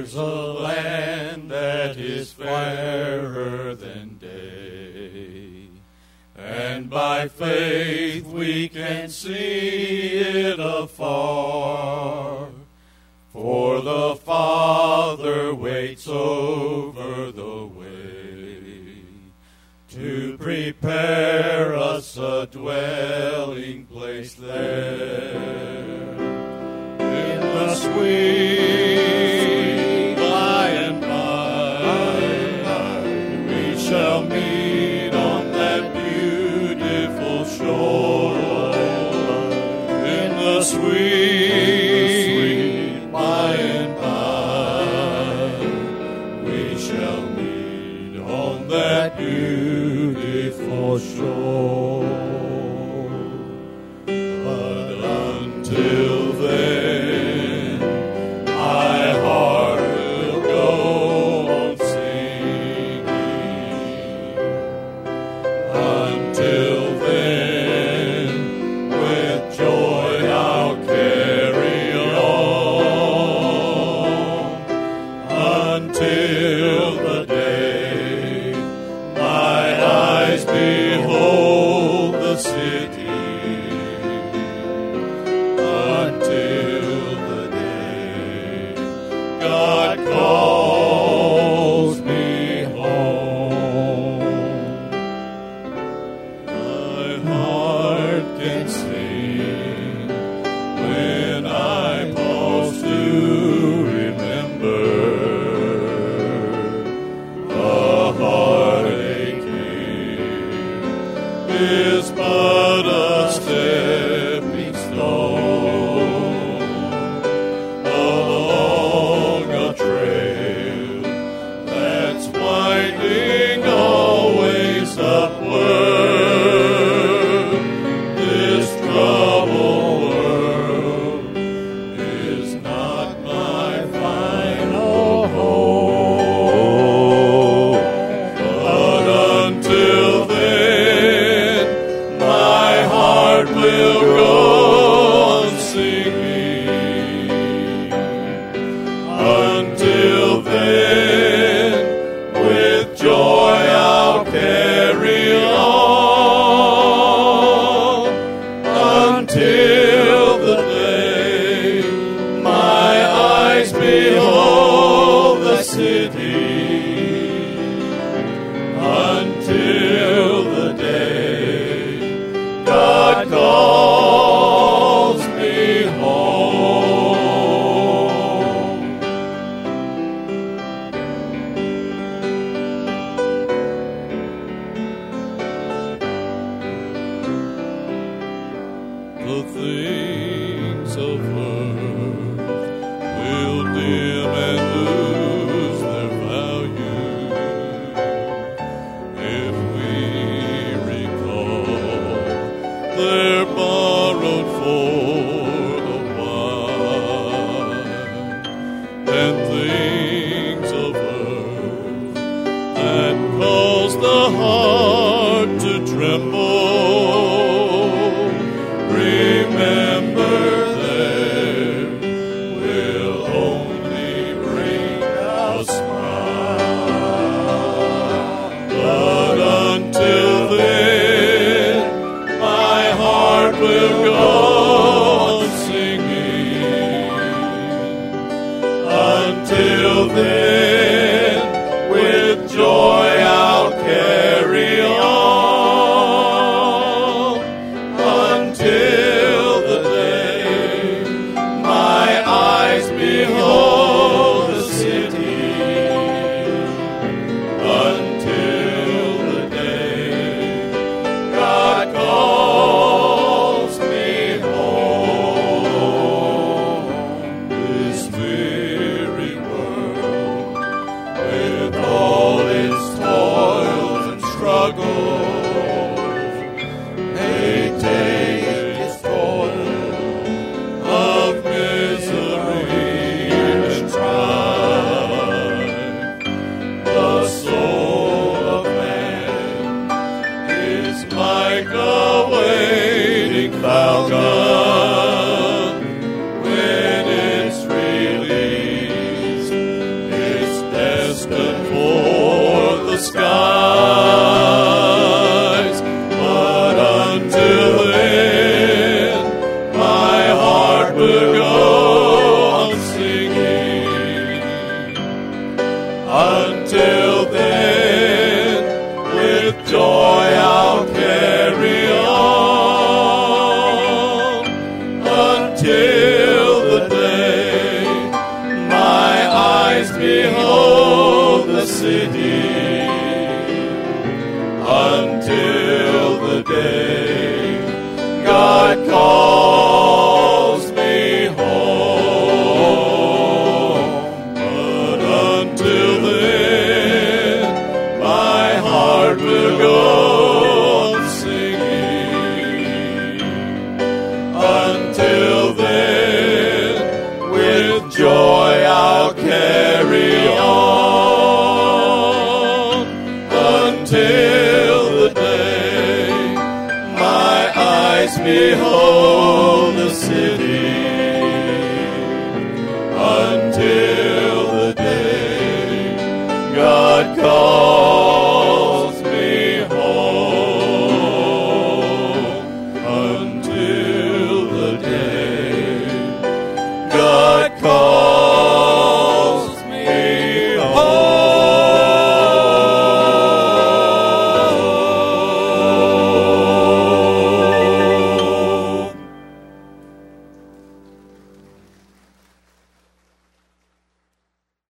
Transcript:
there's a land that is fairer than day, and by faith we can see it afar. For the Father waits over the way to prepare us a dwelling place there. In the sweet by and by, we shall meet on that beautiful shore. In the sweet by and by, we shall meet on that beautiful shore. But until then, my heart will go on singing. Until then, with joy I'll carry on. Until the day my eyes behold the city. Until the day God calls me home. My heart can sing when I pause to remember. The heartache here is but a stepping stone along a trail that's winding always upward. This troubled world is not my final home. But until then, my heart will go on singing. Until then, with joy I'll carry on. Until the day my eyes behold the city. Until the day God calls me home. The things of earth will dim and lose their value if we recall they're borrowed for a while. And things of earth that cause the heart to tremble, remember there will only bring a smile. But until then, my heart will go on singing. Until then, with joy I'll carry on. Until the day my eyes behold the city. Until the day God calls me home. This weary world, with all its toils and struggles, may take its toil of misery and strife. The soul of man is like a waiting falcon when it's released city until the day God calls me home. But until then, my heart will go on singing. Until then, with joy I'll carry on. Until the day my eyes behold the city. Until the day God calls